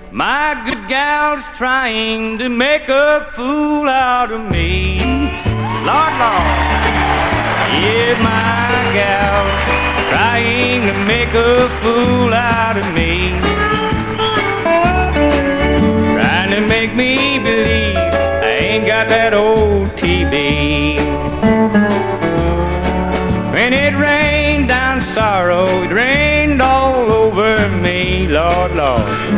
My good gal's trying to make a fool out of me. Lord, Lord. Yeah, my gal's trying to make a fool out of me. Trying to make me believe I ain't got that old TB. When it rained down sorrow, it rained all over me, Lord, Lord.